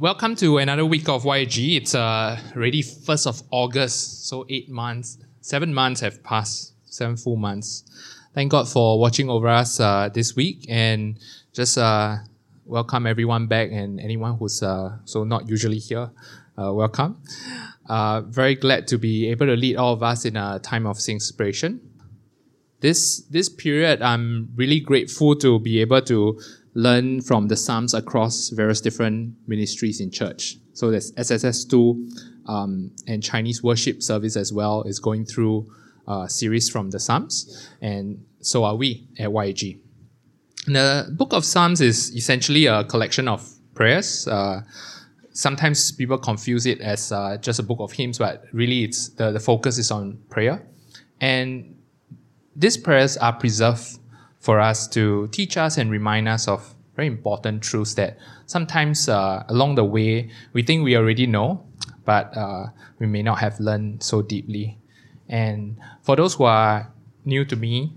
Welcome to another week of YG. It's already 1st of August, so 7 months have passed, 7 full months. Thank God for watching over us this week, and just welcome everyone back, and anyone who's so not usually here, welcome. Very glad to be able to lead all of us in a time of inspiration. This period, I'm really grateful to be able to learn from the Psalms across various different ministries in church. So there's SSS2 and Chinese worship service as well is going through a series from the Psalms, and so are we at YG. The book of Psalms is essentially a collection of prayers. Sometimes people confuse it as just a book of hymns, but really it's the focus is on prayer. And these prayers are preserved for us to teach us and remind us of very important truths that sometimes along the way we think we already know, but we may not have learned so deeply. And for those who are new to me,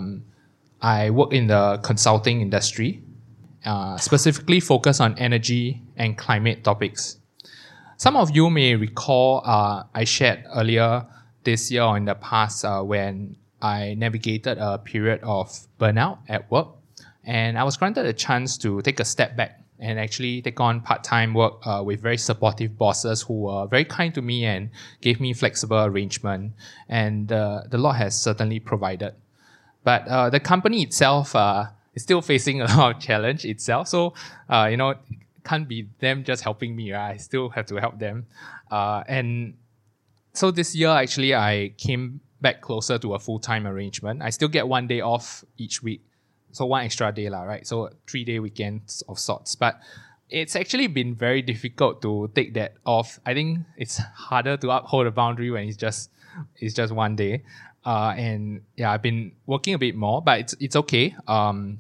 I work in the consulting industry, specifically focus on energy and climate topics. Some of you may recall I shared earlier this year or in the past when I navigated a period of burnout at work, and I was granted a chance to take a step back and actually take on part-time work with very supportive bosses who were very kind to me and gave me flexible arrangement, and the Lord has certainly provided. But the company itself is still facing a lot of challenge itself, so it can't be them just helping me, right? I still have to help them. And so this year, actually, I came back closer to a full-time arrangement. I still get 1 day off each week, so 1 extra day, right? So 3-day weekends of sorts. But it's actually been very difficult to take that off. I think it's harder to uphold a boundary when it's just 1 day. And yeah, I've been working a bit more, but it's okay. I'm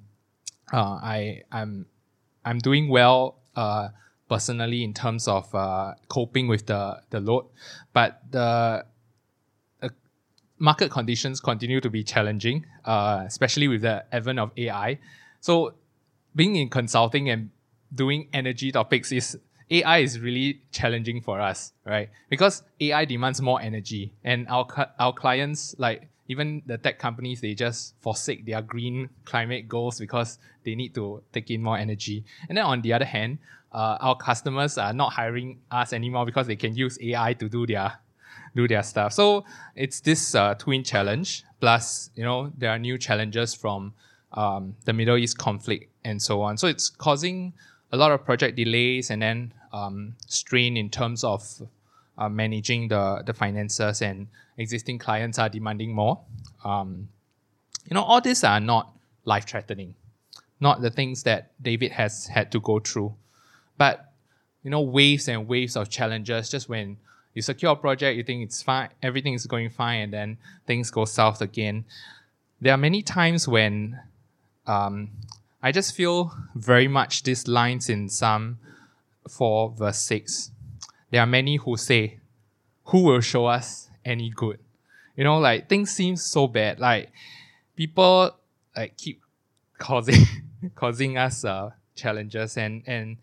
doing well personally in terms of coping with the load, but the market conditions continue to be challenging, especially with the advent of AI. So being in consulting and doing energy topics AI is really challenging for us, right? Because AI demands more energy, and our clients, like even the tech companies, they just forsake their green climate goals because they need to take in more energy. And then on the other hand, our customers are not hiring us anymore because they can use AI to do their stuff. So it's this twin challenge. Plus, there are new challenges from the Middle East conflict and so on. So it's causing a lot of project delays and then strain in terms of managing the finances, and existing clients are demanding more. All these are not life-threatening, not the things that David has had to go through. But, waves and waves of challenges, just when you secure a project, you think it's fine, everything is going fine, and then things go south again. There are many times when I just feel very much these lines in Psalm 4 verse 6. There are many who say, "Who will show us any good?" Things seem so bad. Like people keep causing us challenges, and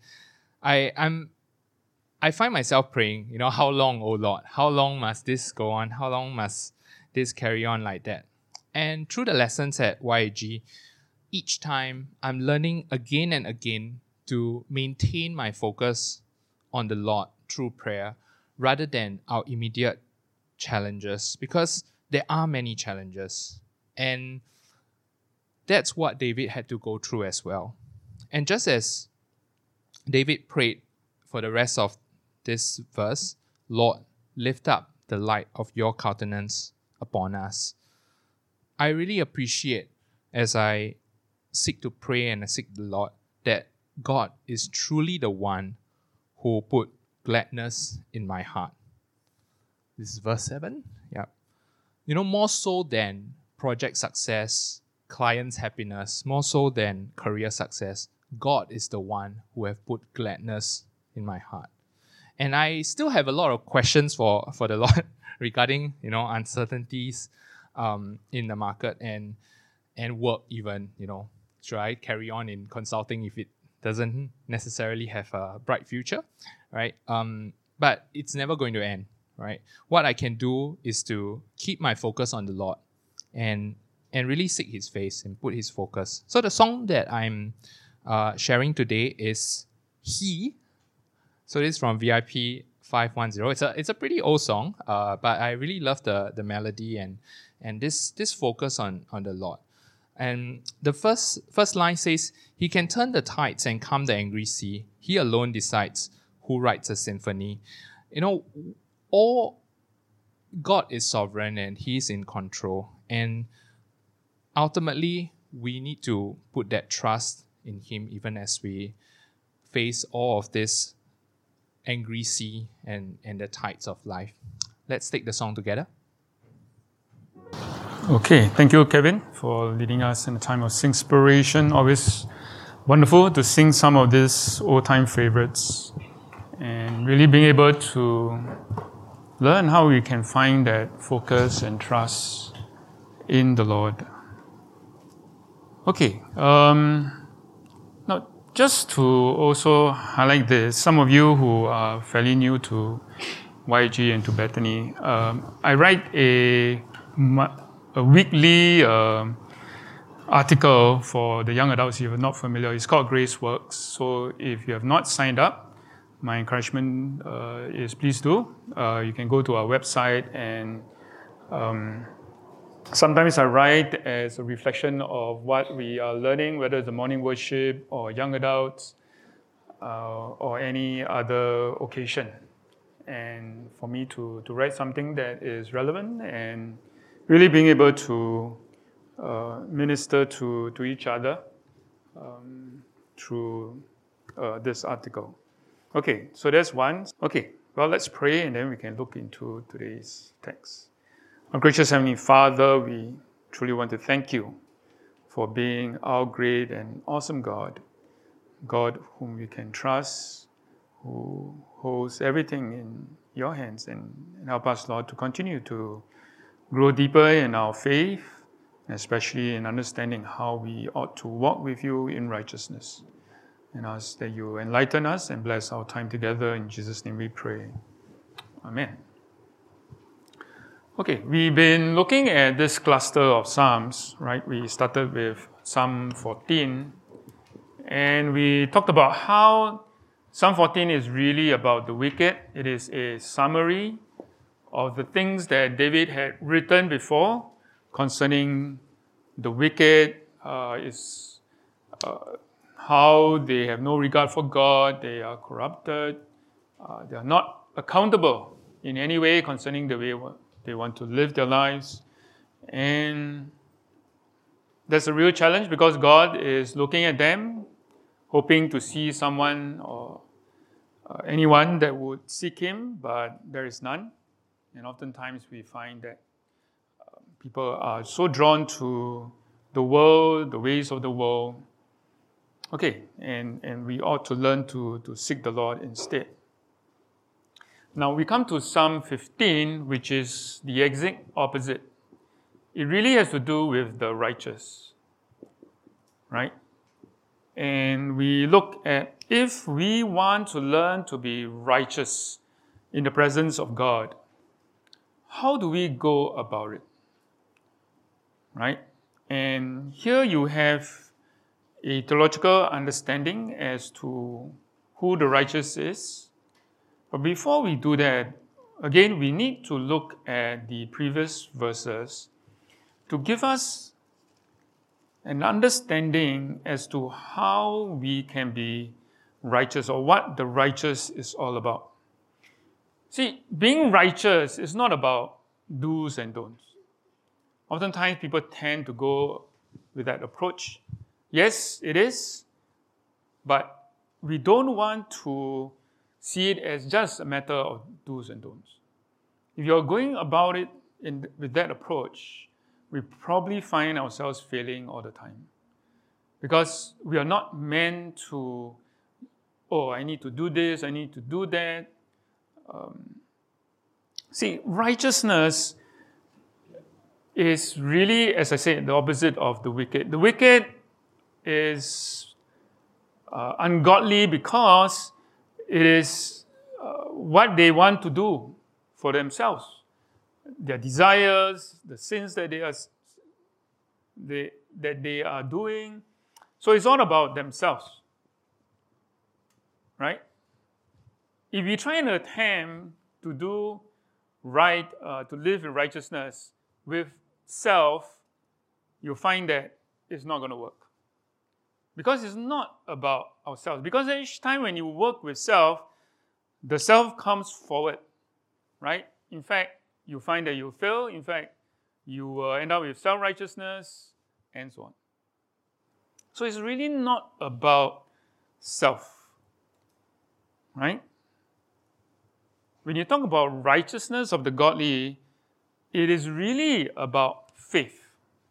I find myself praying, how long, oh Lord? How long must this go on? How long must this carry on like that? And through the lessons at YG, each time I'm learning again and again to maintain my focus on the Lord through prayer rather than our immediate challenges, because there are many challenges. And that's what David had to go through as well. And just as David prayed for the rest of this verse, "Lord, lift up the light of your countenance upon us." I really appreciate, as I seek to pray and I seek the Lord, that God is truly the one who put gladness in my heart. This is verse 7. Yep. More so than project success, clients' happiness, more so than career success, God is the one who have put gladness in my heart. And I still have a lot of questions for the Lord regarding, uncertainties in the market and work even, should I carry on in consulting if it doesn't necessarily have a bright future, right? But it's never going to end, right? What I can do is to keep my focus on the Lord and really seek His face and put His focus. So the song that I'm sharing today is He. So this is from VIP 510. It's a pretty old song, but I really love the melody and this focus on the Lord. And the first line says, He can turn the tides and calm the angry sea. He alone decides who writes a symphony. You know, all God is sovereign and He's in control. And ultimately, we need to put that trust in Him even as we face all of this angry sea and the tides of life. Let's take the song together. Okay, thank you, Kevin, for leading us in a time of inspiration. Always wonderful to sing some of these old-time favorites and really being able to learn how we can find that focus and trust in the Lord. Okay, now just to also highlight this, some of you who are fairly new to YG and to Bethany, I write a weekly article for the young adults. If you're not familiar, it's called Grace Works. So if you have not signed up, my encouragement is please do. You can go to our website and sometimes I write as a reflection of what we are learning, whether it's the morning worship or young adults or any other occasion. And for me to write something that is relevant and really being able to minister to each other through this article. Okay, so that's one. Okay, well, let's pray and then we can look into today's text. Our gracious Heavenly Father, we truly want to thank you for being our great and awesome God, God whom we can trust, who holds everything in your hands, and help us, Lord, to continue to grow deeper in our faith, especially in understanding how we ought to walk with you in righteousness. And ask that you enlighten us and bless our time together. In Jesus' name we pray. Amen. Okay, we've been looking at this cluster of Psalms, right? We started with Psalm 14, and we talked about how Psalm 14 is really about the wicked. It is a summary of the things that David had written before concerning the wicked, how they have no regard for God, they are corrupted, they are not accountable in any way concerning the way they want to live their lives. And that's a real challenge because God is looking at them, hoping to see someone or anyone that would seek Him, but there is none. And oftentimes we find that people are so drawn to the world, the ways of the world. Okay, and we ought to learn to seek the Lord instead. Now we come to Psalm 15, which is the exact opposite. It really has to do with the righteous, right? And we look at if we want to learn to be righteous in the presence of God, how do we go about it, right? And here you have a theological understanding as to who the righteous is. But before we do that, again, we need to look at the previous verses to give us an understanding as to how we can be righteous or what the righteous is all about. See, being righteous is not about do's and don'ts. Oftentimes, people tend to go with that approach. Yes, it is, but we don't want to see it as just a matter of do's and don'ts. If you're going about it with that approach, we probably find ourselves failing all the time. Because we are not meant to, I need to do this, I need to do that. See, righteousness is really, as I said, the opposite of the wicked. The wicked is ungodly because it is what they want to do for themselves. Their desires, the sins that they are doing. So it's all about themselves. Right? If we try and attempt to do right, to live in righteousness with self, you'll find that it's not going to work. Because it's not about ourselves. Because each time when you work with self, the self comes forward, right? In fact, you find that you fail. In fact, you will end up with self-righteousness and so on. So it's really not about self, right? When you talk about righteousness of the godly, it is really about faith.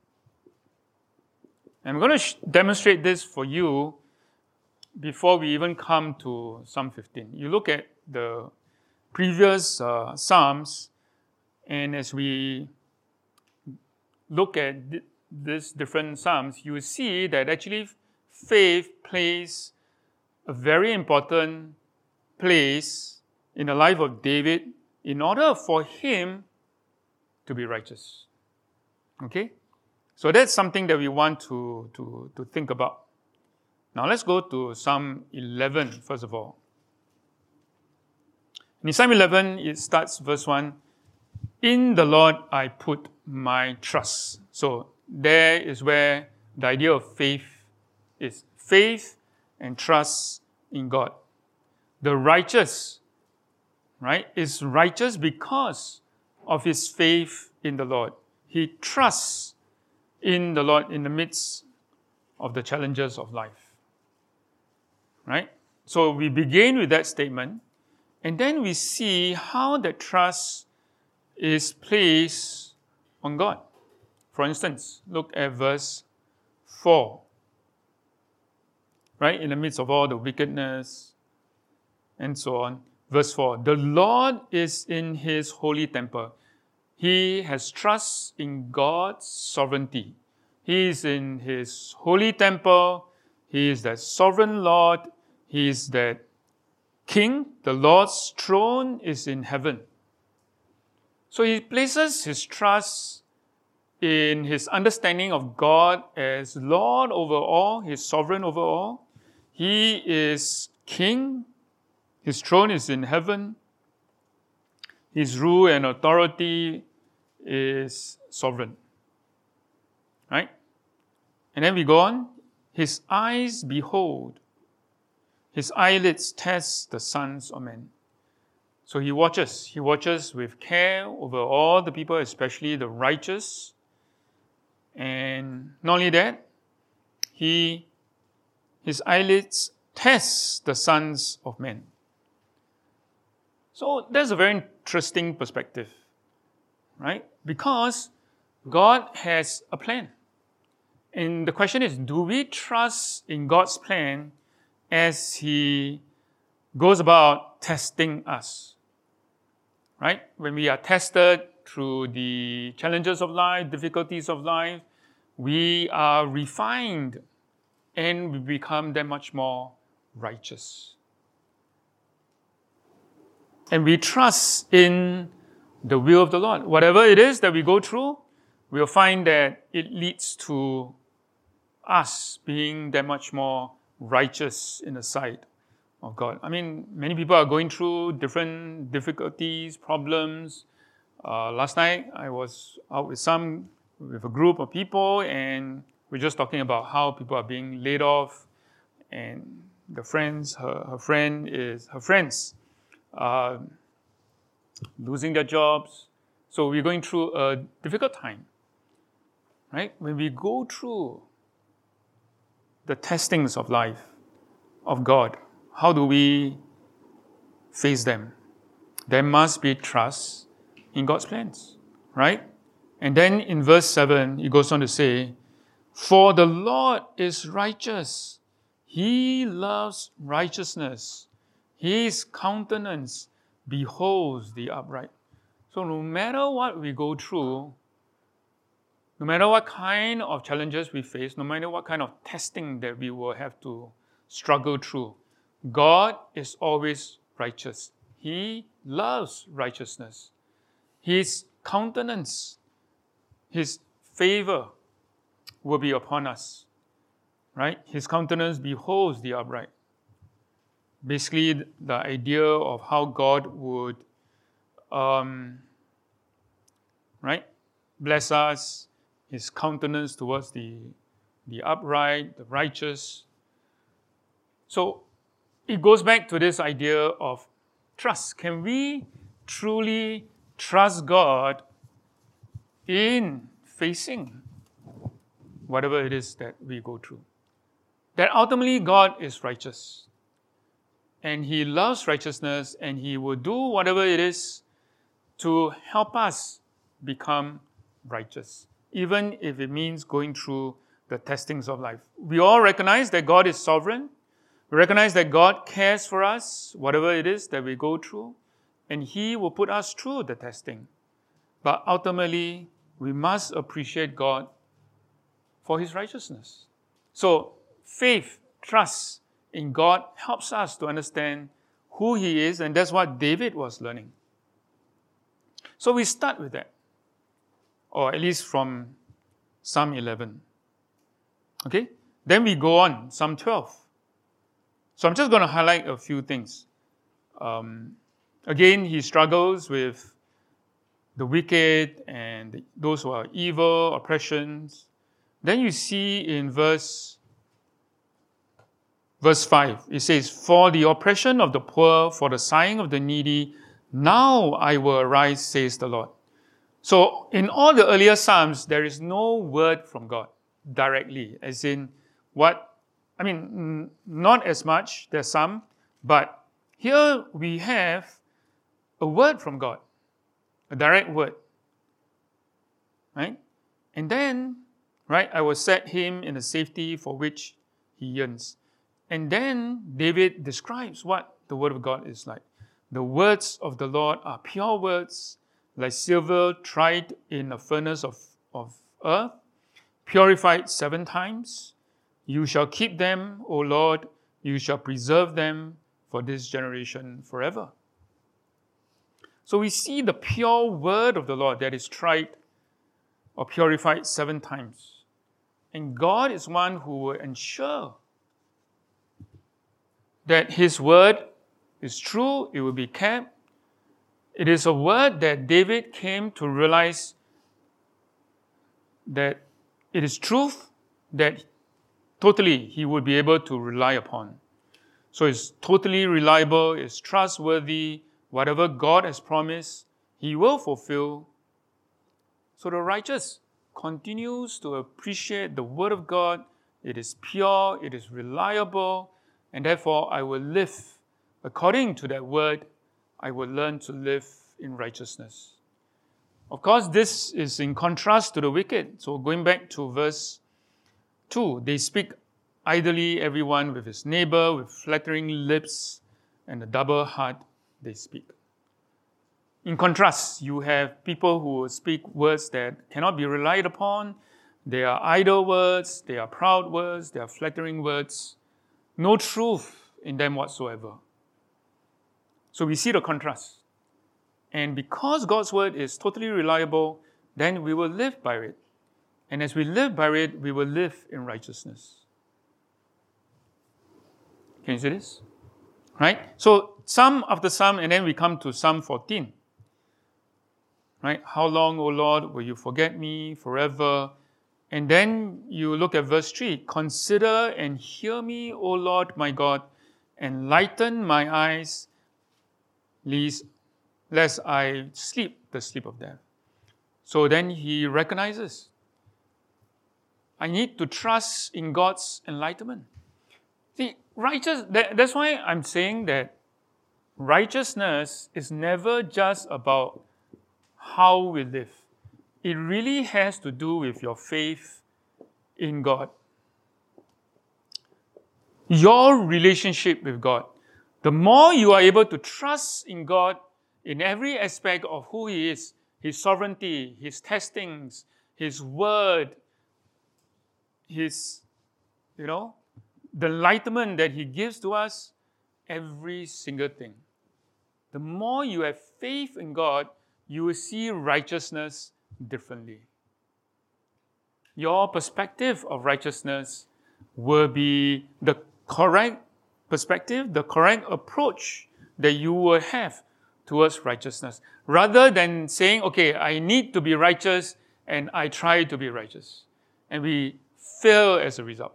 And I'm going to demonstrate this for you before we even come to Psalm 15. You look at the previous Psalms, and as we look at these different Psalms, you will see that actually faith plays a very important place in the life of David in order for him to be righteous. Okay? So that's something that we want to think about. Now let's go to Psalm 11 first of all. In Psalm 11, it starts verse 1. In the Lord I put my trust. So there is where the idea of faith is. Faith and trust in God. The righteous, right, is righteous because of his faith in the Lord. He trusts in the Lord in the midst of the challenges of life. Right? So we begin with that statement, and then we see how the trust is placed on God. For instance, look at verse 4. Right? In the midst of all the wickedness and so on. Verse 4. The Lord is in his holy temple. He has trust in God's sovereignty. He is in his holy temple. He is that sovereign Lord. He is that King. The Lord's throne is in heaven. So he places his trust in his understanding of God as Lord over all. He is sovereign over all. He is King. His throne is in heaven. His rule and authority is sovereign. Right? And then we go on. His eyes behold. His eyelids test the sons of men. So he watches. He watches with care over all the people, especially the righteous. And not only that, his eyelids test the sons of men. So that's a very interesting perspective, right? Because God has a plan. And the question is, do we trust in God's plan as he goes about testing us? Right? When we are tested through the challenges of life, difficulties of life, we are refined and we become that much more righteous. And we trust in the will of the Lord. Whatever it is that we go through, we'll find that it leads to us being that much more righteous in the sight of God. I mean, many people are going through different difficulties, problems. Last night, I was out with a group of people, and we're just talking about how people are being laid off, and her friends losing their jobs. So we're going through a difficult time, right? When we go through the testings of life, of God, how do we face them? There must be trust in God's plans, right? And then in verse 7, it goes on to say, for the Lord is righteous. He loves righteousness. His countenance beholds the upright. So no matter what we go through, no matter what kind of challenges we face, no matter what kind of testing that we will have to struggle through. God is always righteous. He loves righteousness. His countenance, His favor will be upon us, right? His countenance beholds the upright. Basically, the idea of how God would, right, bless us, His countenance towards the upright, the righteous. So it goes back to this idea of trust. Can we truly trust God in facing whatever it is that we go through? That ultimately God is righteous. And He loves righteousness, and He will do whatever it is to help us become righteous, even if it means going through the testings of life. We all recognize that God is sovereign. We recognize that God cares for us, whatever it is that we go through, and He will put us through the testing. But ultimately, we must appreciate God for His righteousness. So, faith, trust in God helps us to understand who He is, and that's what David was learning. So we start with that, or at least from Psalm 11. Okay? Then we go on, Psalm 12. So I'm just going to highlight a few things. Again, he struggles with the wicked and those who are evil, oppressions. Then you see in verse 5, it says, "For the oppression of the poor, for the sighing of the needy, now I will arise, says the Lord." So in all the earlier Psalms, there is no word from God directly, as in not as much, there's some, but here we have a word from God, a direct word, right? And then, right, I will set him in the safety for which he yearns. And then David describes what the word of God is like. The words of the Lord are pure words, like silver tried in a furnace of earth, purified 7 times. You shall keep them, O Lord, you shall preserve them for this generation forever. So we see the pure word of the Lord that is tried or purified 7 times. And God is one who will ensure that His word is true, it will be kept. It is a word that David came to realize that it is truth that totally he would be able to rely upon. So it's totally reliable, it's trustworthy. Whatever God has promised, He will fulfill. So the righteous continues to appreciate the word of God. It is pure, it is reliable, and therefore I will live according to that word. I will learn to live in righteousness. Of course, this is in contrast to the wicked. So going back to verse 2, they speak idly, everyone with his neighbor, with flattering lips and a double heart they speak. In contrast, you have people who speak words that cannot be relied upon. They are idle words, they are proud words, they are flattering words. No truth in them whatsoever. So we see the contrast. And because God's word is totally reliable, then we will live by it. And as we live by it, we will live in righteousness. Can you see this? Right? So Psalm after Psalm, and then we come to Psalm 14. Right? How long, O Lord, will you forget me forever? And then you look at verse 3. Consider and hear me, O Lord my God, and lighten my eyes, lest I sleep the sleep of death. So then he recognizes, I need to trust in God's enlightenment. See, that's why I'm saying that righteousness is never just about how we live. It really has to do with your faith in God. Your relationship with God. The more you are able to trust in God in every aspect of who He is, His sovereignty, His testings, His word, His, the enlightenment that He gives to us, every single thing. The more you have faith in God, you will see righteousness differently. Your perspective of righteousness will be the correct perspective, the correct approach that you will have towards righteousness. Rather than saying, okay, I need to be righteous and I try to be righteous. And we fail as a result.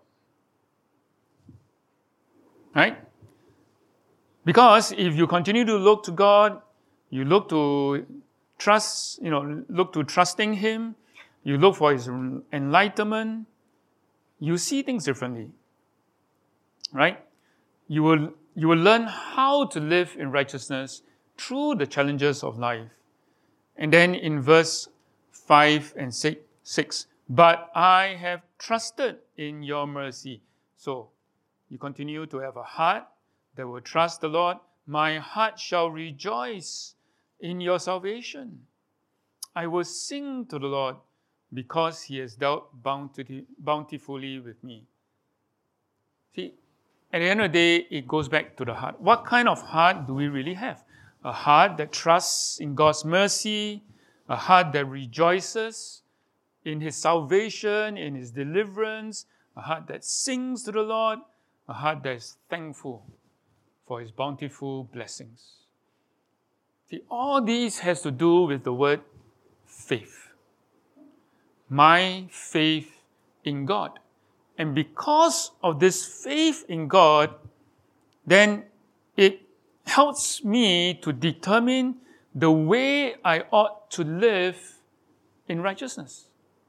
Right? Because if you continue to look to God, you look to trust, look to trusting Him, you look for His enlightenment, you see things differently. Right? You will learn how to live in righteousness through the challenges of life. And then in verse 5 and 6, but I have trusted in your mercy. So, you continue to have a heart that will trust the Lord. My heart shall rejoice in your salvation. I will sing to the Lord because He has dealt bountifully with me. See, at the end of the day, it goes back to the heart. What kind of heart do we really have? A heart that trusts in God's mercy, a heart that rejoices in His salvation, in His deliverance, a heart that sings to the Lord, a heart that is thankful for His bountiful blessings. See, all these has to do with the word faith. My faith in God. And because of this faith in God, then it helps me to determine the way I ought to live in righteousness.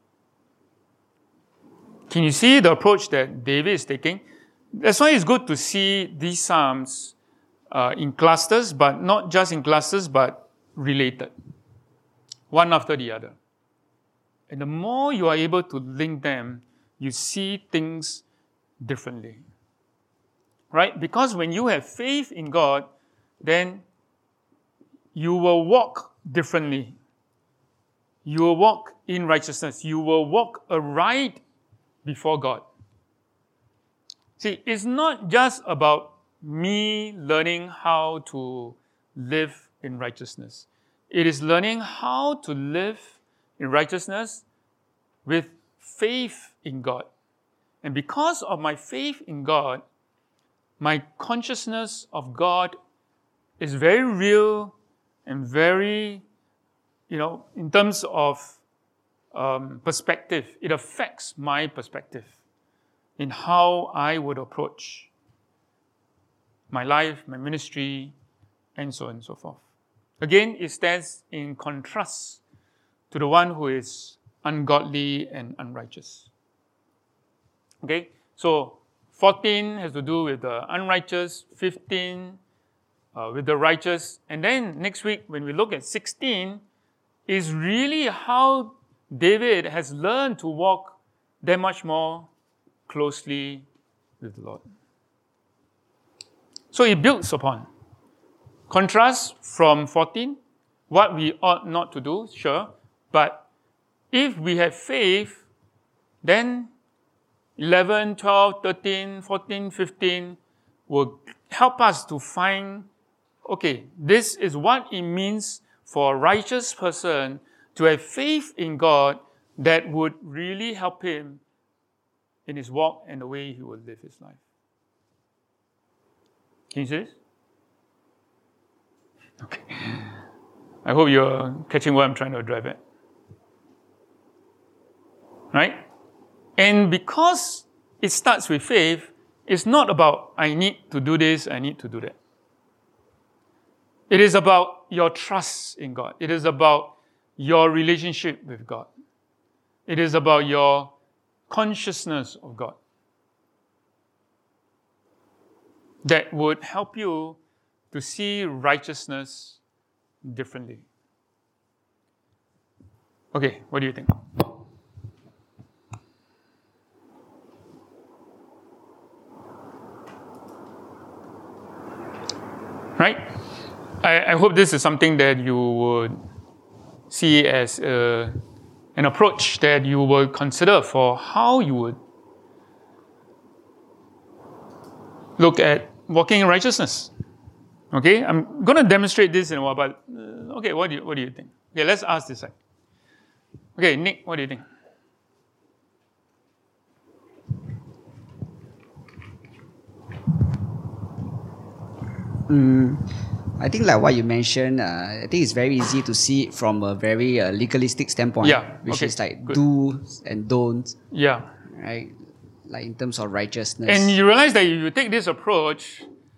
Can you see the approach that David is taking? That's why it's good to see these Psalms in clusters, but not just in clusters, but related. One after the other. And the more you are able to link them, you see things differently. Right? Because when you have faith in God, then you will walk differently. You will walk in righteousness. You will walk aright before God. See, it's not just about me learning how to live in righteousness. It is learning how to live in righteousness with faith in God. And because of my faith in God, my consciousness of God is very real and very, in terms of perspective, it affects my perspective in how I would approach my life, my ministry, and so on and so forth. Again, it stands in contrast to the one who is ungodly and unrighteous. Okay, so 14 has to do with the unrighteous, 15 with the righteous, and then next week when we look at 16, is really how David has learned to walk that much more closely with the Lord. So it builds upon. Contrast from 14, what we ought not to do, sure, but if we have faith, then 11, 12, 13, 14, 15 will help us to find, okay, this is what it means for a righteous person to have faith in God that would really help him in his walk and the way he will live his life. Can you see this? Okay. I hope you're catching what I'm trying to drive at. Right? And because it starts with faith, it's not about I need to do this, I need to do that. It is about your trust in God. It is about your relationship with God. It is about your consciousness of God that would help you to see righteousness differently. Okay, what do you think? Right? I hope this is something that you would see as an approach that you will consider for how you would look at walking in righteousness. Okay, I'm going to demonstrate this in a while, but okay, what do you think? Okay, let's ask this side. Okay, Nick, what do you think? I think like what you mentioned, I think it's very easy to see it from a very legalistic standpoint, which is like good. do's and don'ts. Yeah. Right? Like in terms of righteousness. And you realize that if you take this approach,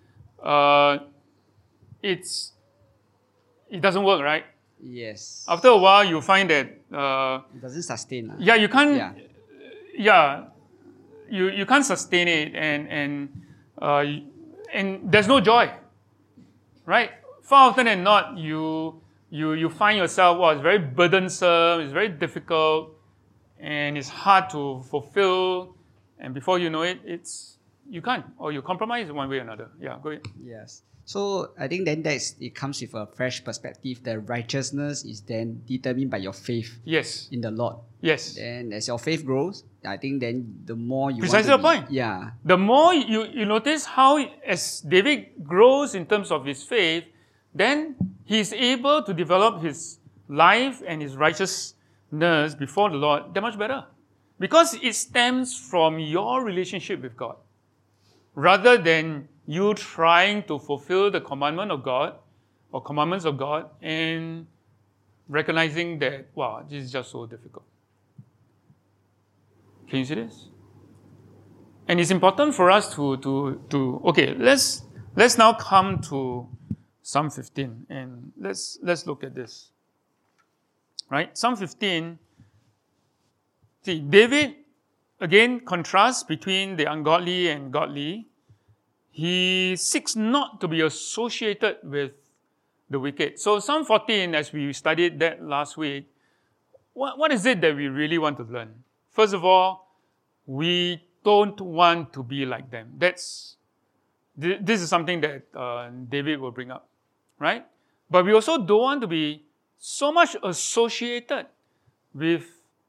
it doesn't work, right? Yes. After a while, you find that it doesn't sustain. Yeah, you can't. Yeah, you can't sustain it, and there's no joy, right? Far often than not, you find yourself, it's very burdensome, it's very difficult, and it's hard to fulfill. And before you know it, you can't, or you compromise one way or another. Yeah, go ahead. Yes. So I think then it comes with a fresh perspective that righteousness is then determined by your faith in the Lord. Yes. And as your faith grows, I think then the more you precisely the point. Yeah. The more you notice how as David grows in terms of his faith, then he's able to develop his life and his righteousness before the Lord that much better. Because it stems from your relationship with God. Rather than you trying to fulfill the commandment of God or commandments of God and recognizing that, this is just so difficult. Can you see this? And it's important for us to okay, let's now come to Psalm 15 and let's look at this. Right? Psalm 15, see, David again contrasts between the ungodly and godly. He seeks not to be associated with the wicked. So Psalm 14, as we studied that last week, what is it that we really want to learn? First of all, we don't want to be like them. This is something that David will bring up, right? But we also don't want to be so much associated with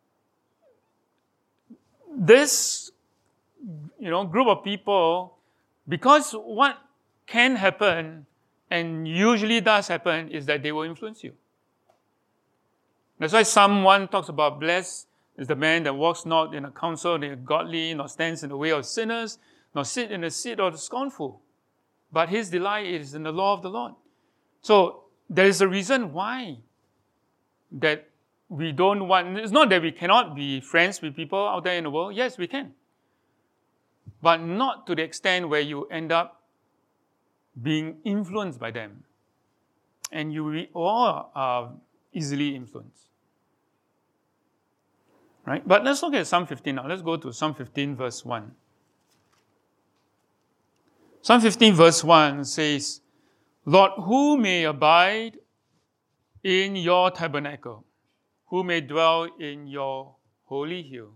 this, group of people, because what can happen and usually does happen is that they will influence you. That's why Psalm 1 talks about blessed is the man that walks not in the counsel of the godly, nor stands in the way of sinners, nor sit in the seat of the scornful. But his delight is in the law of the Lord. So there is a reason why that we don't want, it's not that we cannot be friends with people out there in the world. Yes, we can. But not to the extent where you end up being influenced by them. And we all are easily influenced. Right? But let's look at Psalm 15 now. Let's go to Psalm 15 verse 1. Psalm 15 verse 1 says, Lord, who may abide in your tabernacle? Who may dwell in your holy hill?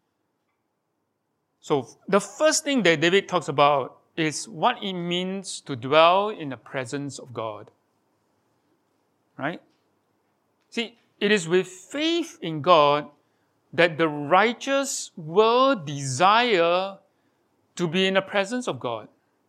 So the first thing that David talks about is what it means to dwell in the presence of God. Right? See, it is with faith in God that the righteous will desire to be in the presence of God.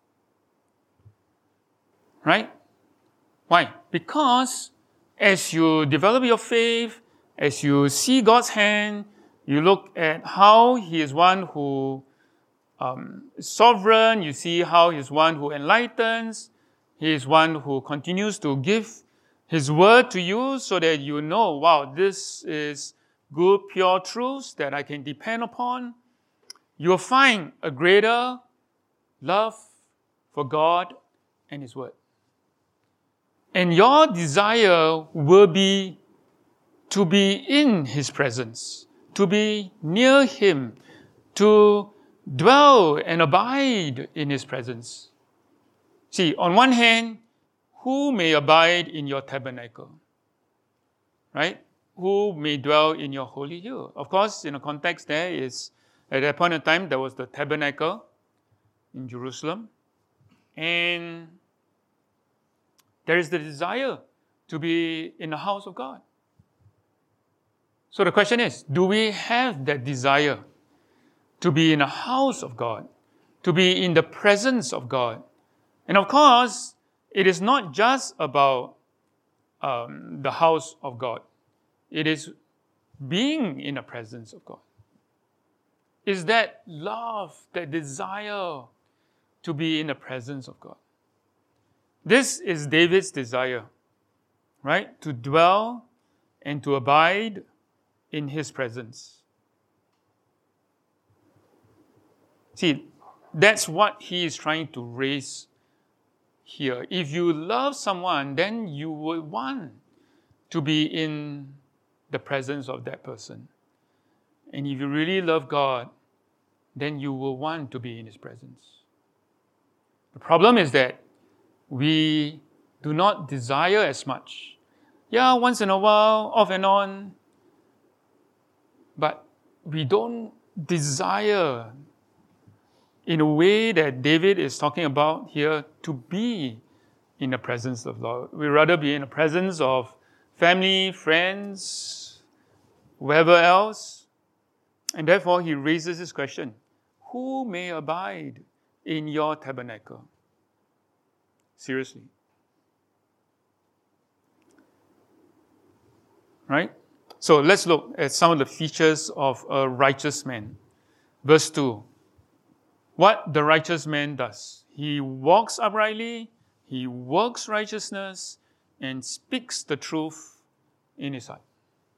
Right? Why? Because as you develop your faith, as you see God's hand, you look at how He is one who is sovereign. You see how He is one who enlightens. He is one who continues to give His word to you so that you know, wow, this is good, pure truths that I can depend upon. You'll find a greater love for God and His word. And your desire will be to be in His presence, to be near Him, to dwell and abide in His presence. See, on one hand, who may abide in your tabernacle? Right? Who may dwell in your holy hill? Of course, in the context there is, at that point in time, there was the tabernacle in Jerusalem. And there is the desire to be in the house of God. So the question is, do we have that desire to be in the house of God, to be in the presence of God. And of course, it is not just about the house of God. It is being in the presence of God. Is that love, that desire to be in the presence of God. This is David's desire, right? To dwell and to abide in his presence. See, that's what he is trying to raise here. If you love someone, then you would want to be in the presence of that person. And if you really love God, then you will want to be in his presence. The problem is that we do not desire as much. Yeah, once in a while, off and on. But we don't desire in a way that David is talking about here to be in the presence of the Lord. We'd rather be in the presence of family, friends, whoever else. And therefore, he raises this question: who may abide in your tabernacle? Seriously. Right? So let's look at some of the features of a righteous man. Verse 2. What the righteous man does. He walks uprightly, he works righteousness, and speaks the truth in his heart.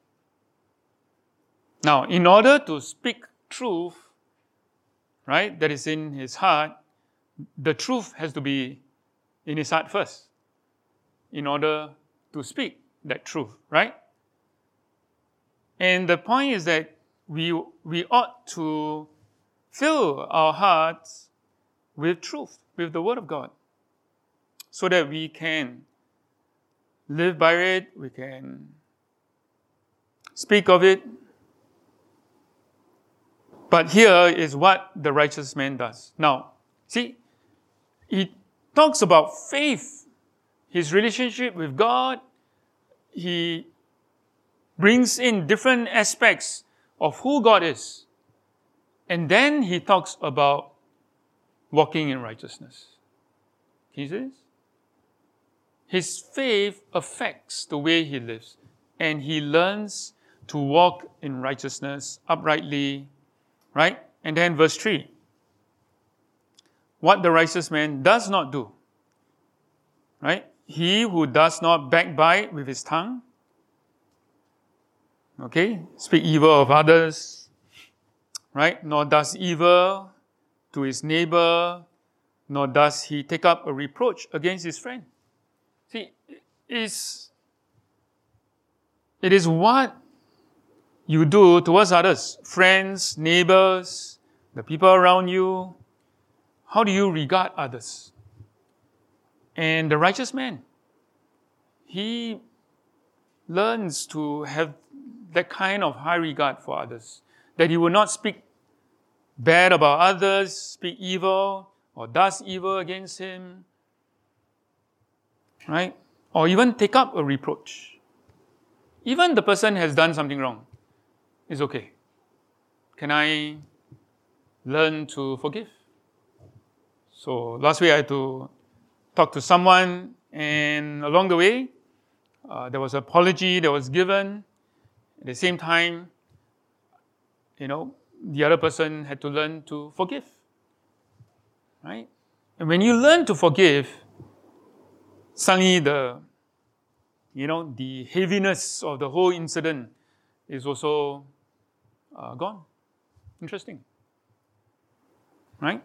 Now, in order to speak truth, right, that is in his heart, the truth has to be in his heart first, in order to speak that truth, right? And the point is that we ought to fill our hearts with truth, with the Word of God, so that we can live by it, we can speak of it. But here is what the righteous man does. Now, see, he talks about faith, his relationship with God. He brings in different aspects of who God is. And then he talks about walking in righteousness. Can you see this? His faith affects the way he lives. And he learns to walk in righteousness uprightly, right? And then verse 3. What the righteous man does not do, right? He who does not backbite with his tongue, okay, speak evil of others, right? Nor does evil to his neighbor, nor does he take up a reproach against his friend. See, it is what you do towards others, friends, neighbors, the people around you. How do you regard others? And the righteous man, he learns to have that kind of high regard for others, that he will not speak bad about others, speak evil, or does evil against him, right? Or even take up a reproach. Even the person has done something wrong. It's okay. Can I learn to forgive? So last week I had to talk to someone, and along the way, there was an apology that was given. At the same time, the other person had to learn to forgive. Right? And when you learn to forgive, suddenly the heaviness of the whole incident is also gone. Interesting. Right?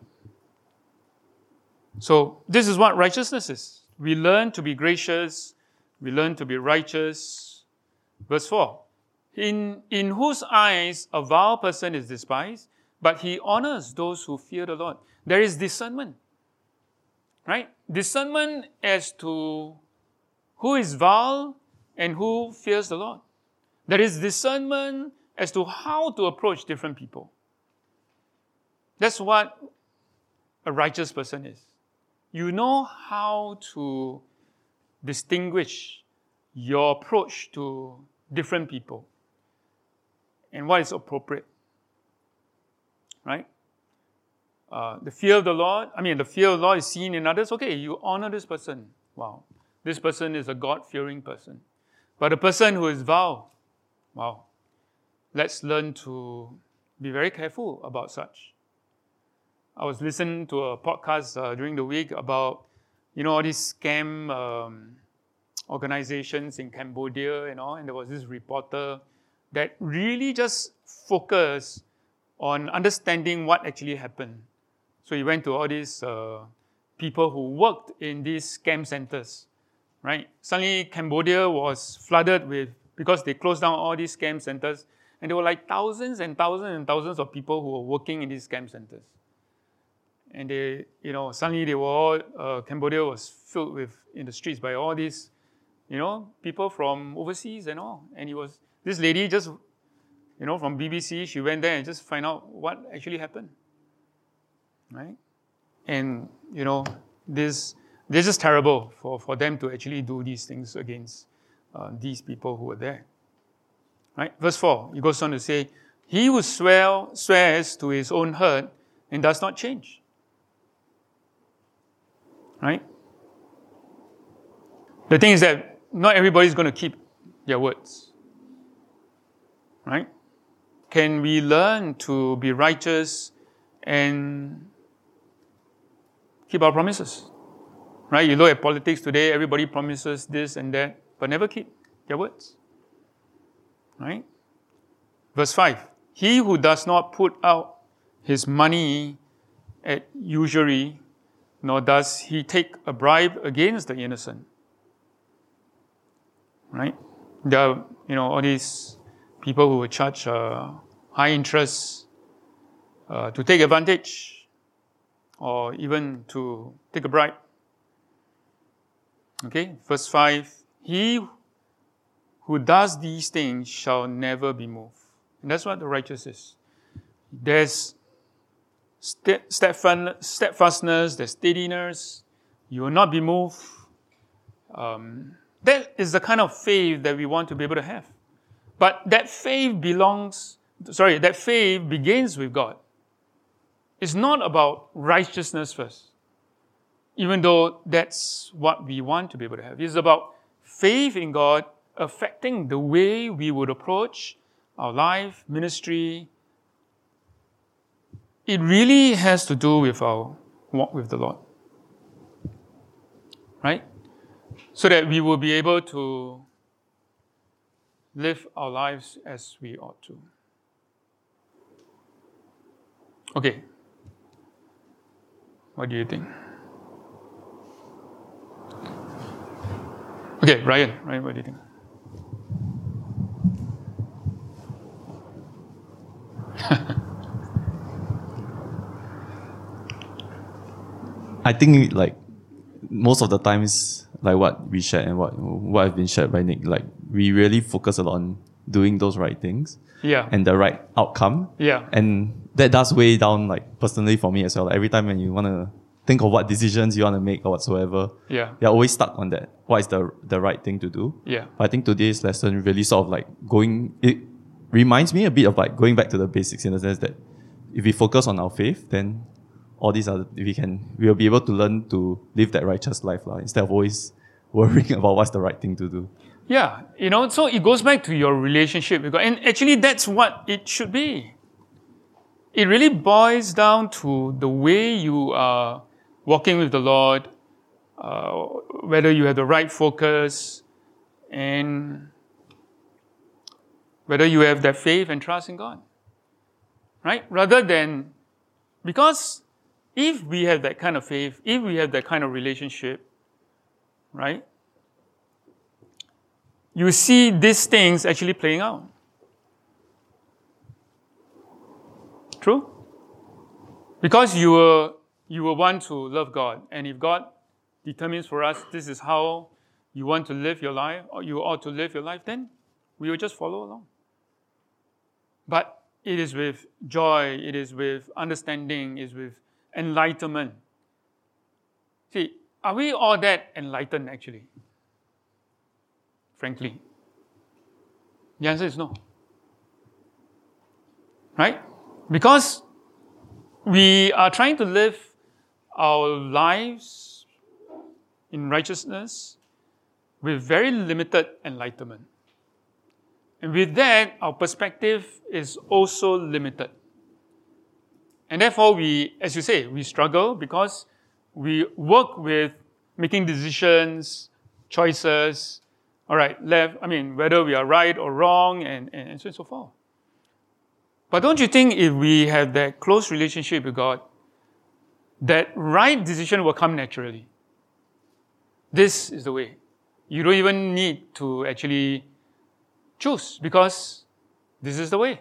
So this is what righteousness is. We learn to be gracious. We learn to be righteous. Verse 4. In whose eyes a vile person is despised, but he honors those who fear the Lord. There is discernment. Right? Discernment as to who is vile and who fears the Lord. There is discernment as to how to approach different people. That's what a righteous person is. You know how to distinguish your approach to different people and what is appropriate. Right? the fear of the Lord, the fear of the Lord is seen in others. Okay, you honor this person. Wow. This person is a God-fearing person. But a person who is vile, wow. Let's learn to be very careful about such. I was listening to a podcast during the week about, all these scam organizations in Cambodia and there was this reporter that really just focused on understanding what actually happened. So he went to all these people who worked in these scam centers, right? Suddenly Cambodia was flooded because they closed down all these scam centers, and there were like thousands and thousands and thousands of people who were working in these scam centers. And they, suddenly they were all, Cambodia was filled in the streets by all these, people from overseas and all. And this lady just, from BBC, she went there and just find out what actually happened, right? And, this is terrible for them to actually do these things against these people who were there, right? Verse 4, he goes on to say, he who swears to his own hurt and does not change. Right? The thing is that not everybody's going to keep their words. Right? Can we learn to be righteous and keep our promises? Right? You look at politics today, everybody promises this and that, but never keep their words. Right? Verse 5. He who does not put out his money at usury, nor does he take a bribe against the innocent. Right? There are, all these people who will charge high interest to take advantage or even to take a bribe. Okay, verse 5, he who does these things shall never be moved. And that's what the righteous is. There's steadfastness, there's steadiness. You will not be moved. That is the kind of faith that we want to be able to have. But that faith begins with God. It's not about righteousness first, even though that's what we want to be able to have. It's about faith in God affecting the way we would approach our life, ministry. It really has to do with our walk with the Lord. Right? So that we will be able to live our lives as we ought to. Okay. What do you think? Okay, Ryan, what do you think? I think most of the times, what we shared and what have been shared by Nick, we really focus a lot on doing those right things. Yeah. And the right outcome. Yeah. And that does weigh down, personally for me as well. Every time when you want to think of what decisions you want to make or whatsoever, yeah, you're always stuck on that. What is the right thing to do? Yeah. But I think today's lesson really sort of it reminds me a bit of going back to the basics, in the sense that if we focus on our faith, then all these other, we'll be able to learn to live that righteous life instead of always worrying about what's the right thing to do. Yeah, so it goes back to your relationship with God. And actually, that's what it should be. It really boils down to the way you are walking with the Lord, whether you have the right focus, and whether you have that faith and trust in God. Right? Rather than, because if we have that kind of faith, if we have that kind of relationship, right, you see these things actually playing out. True? Because you will want to love God. And if God determines for us this is how you want to live your life, or you ought to live your life, then we will just follow along. But it is with joy, it is with understanding, it is with enlightenment. See, are we all that enlightened actually? Frankly. The answer is no. Right? Because we are trying to live our lives in righteousness with very limited enlightenment. And with that, our perspective is also limited. And therefore, we, as you say, we struggle because we work with making decisions, choices, all right, left, whether we are right or wrong, and so on and so forth. But don't you think if we have that close relationship with God, that right decision will come naturally? This is the way. You don't even need to actually choose because this is the way.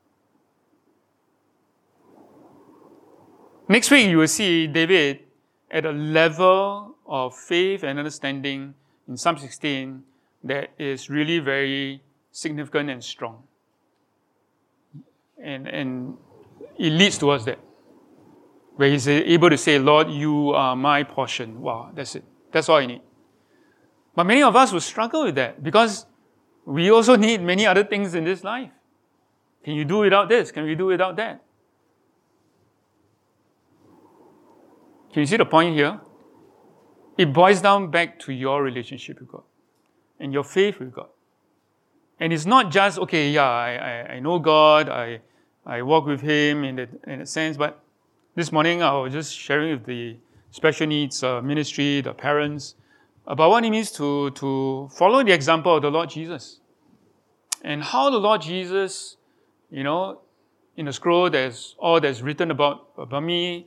Next week, you will see David at a level of faith and understanding in Psalm 16 that is really very significant and strong. And it leads towards that, where he's able to say, Lord, you are my portion. Wow, that's it. That's all I need. But many of us will struggle with that because we also need many other things in this life. Can you do without this? Can we do without that? Can you see the point here? It boils down back to your relationship with God and your faith with God. And it's not just, okay, yeah, I know God, I walk with Him in a sense, but this morning I was just sharing with the special needs ministry, the parents, about what it means to follow the example of the Lord Jesus. And how the Lord Jesus, in the scroll, there's all that's written about me,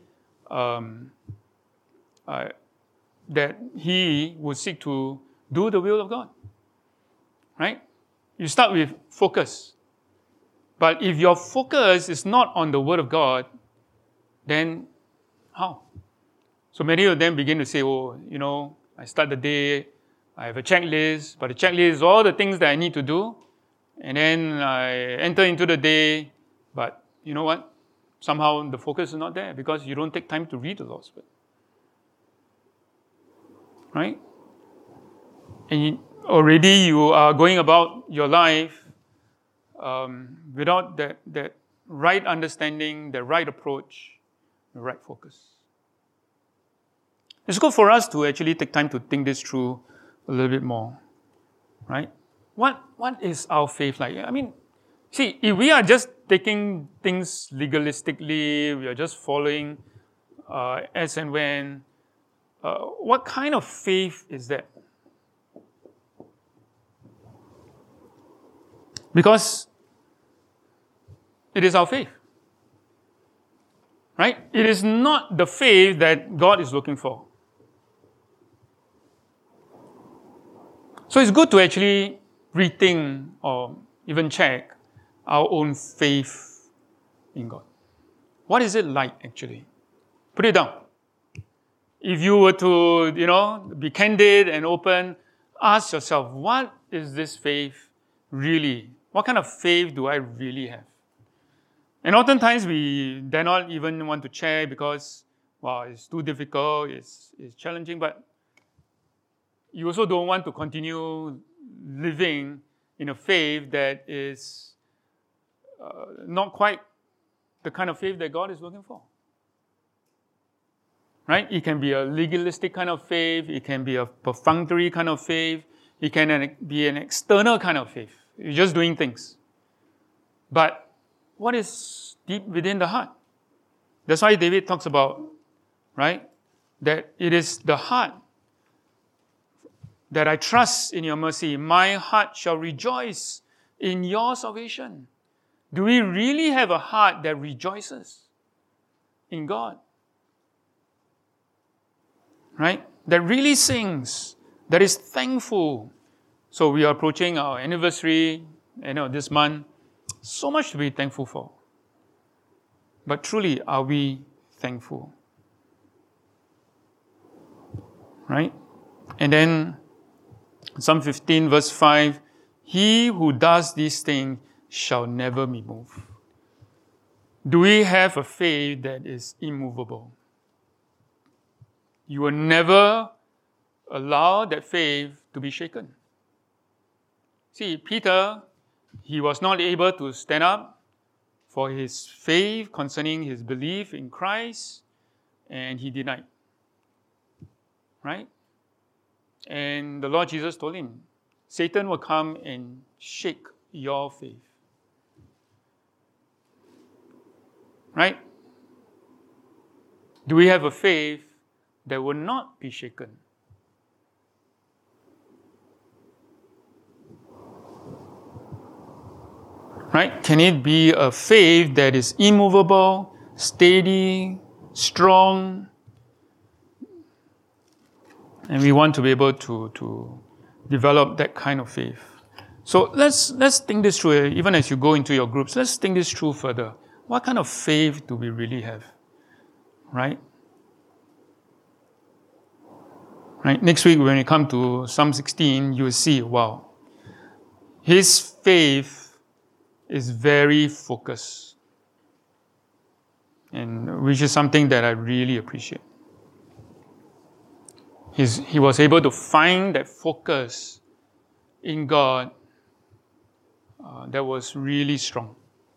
that He would seek to do the will of God. Right? You start with focus. But if your focus is not on the Word of God, then how? So many of them begin to say, I start the day, I have a checklist, but the checklist is all the things that I need to do. And then I enter into the day, but you know what? Somehow the focus is not there because you don't take time to read the Lord's Word. Right? And already you are going about your life without that right understanding, the right approach, the right focus. It's good for us to actually take time to think this through a little bit more. Right? What is our faith like? See, if we are just taking things legalistically, we are just following as and when, what kind of faith is that? Because it is our faith. Right? It is not the faith that God is looking for. So it's good to actually rethink or even check our own faith in God. What is it like actually? Put it down. If you were to, be candid and open, ask yourself, what is this faith really? What kind of faith do I really have? And oftentimes we dare not even want to check because, it's too difficult, it's challenging, but you also don't want to continue living in a faith that is not quite the kind of faith that God is looking for. Right? It can be a legalistic kind of faith. It can be a perfunctory kind of faith. It can be an external kind of faith. You're just doing things. But what is deep within the heart? That's why David talks about, right? That it is the heart that I trust in your mercy. My heart shall rejoice in your salvation. Do we really have a heart that rejoices in God? Right? That really sings, that is thankful. So we are approaching our anniversary, this month. So much to be thankful for. But truly, are we thankful? Right? And then, Psalm 15 verse 5, he who does these things shall never be moved. Do we have a faith that is immovable? You will never allow that faith to be shaken. See, Peter, he was not able to stand up for his faith concerning his belief in Christ, and he denied. Right? And the Lord Jesus told him, Satan will come and shake your faith. Right? Do we have a faith that will not be shaken? Right? Can it be a faith that is immovable, steady, strong? And we want to be able to develop that kind of faith. So let's think this through. Even as you go into your groups, let's think this through further. What kind of faith do we really have? Right? Right? Next week, when we come to Psalm 16, you will see, wow, his faith is very focused, and which is something that I really appreciate. He was able to find that focus in God that was really strong.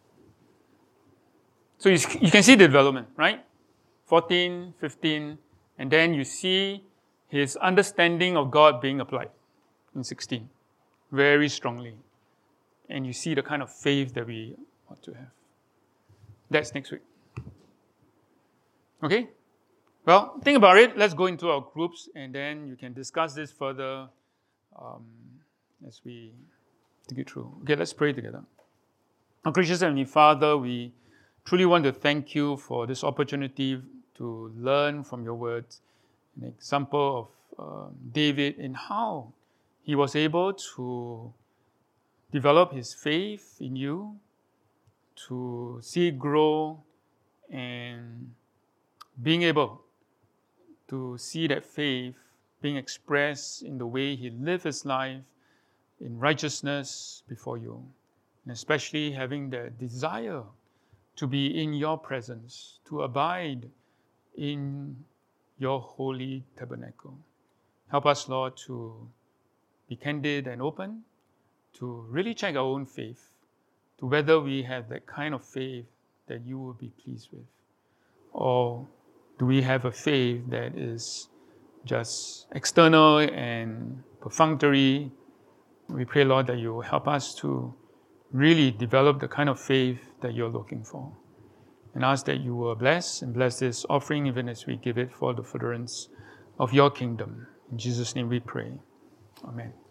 So you can see the development, right? 14, 15, and then you see his understanding of God being applied in 16 very strongly. And you see the kind of faith that we ought to have. That's next week. Okay? Well, think about it. Let's go into our groups, and then you can discuss this further as we think it through. Okay, let's pray together. Our gracious Heavenly Father, we truly want to thank you for this opportunity to learn from your words. An example of David and how he was able to develop his faith in you, to see it grow, and being able to see that faith being expressed in the way he lived his life in righteousness before you, and especially having the desire to be in your presence, to abide in your holy tabernacle. Help us, Lord, to be candid and open, to really check our own faith, to whether we have that kind of faith that you will be pleased with. Or do we have a faith that is just external and perfunctory? We pray, Lord, that you will help us to really develop the kind of faith that you're looking for. And ask that you will bless this offering even as we give it for the furtherance of your kingdom. In Jesus' name we pray. Amen.